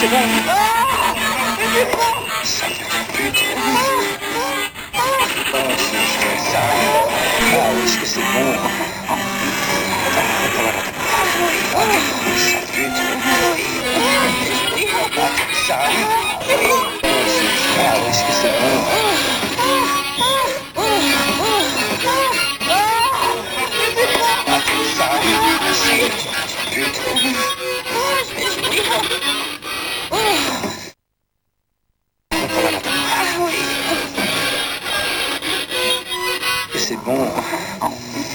c'est bon. Sacré pute. Oh, si je fais ça. Oh, est-ce que c'est bon? Ah, sale pute. Ah, ça. Oh, est-ce que c'est bon? Ah, ça. Pute. C'est bon.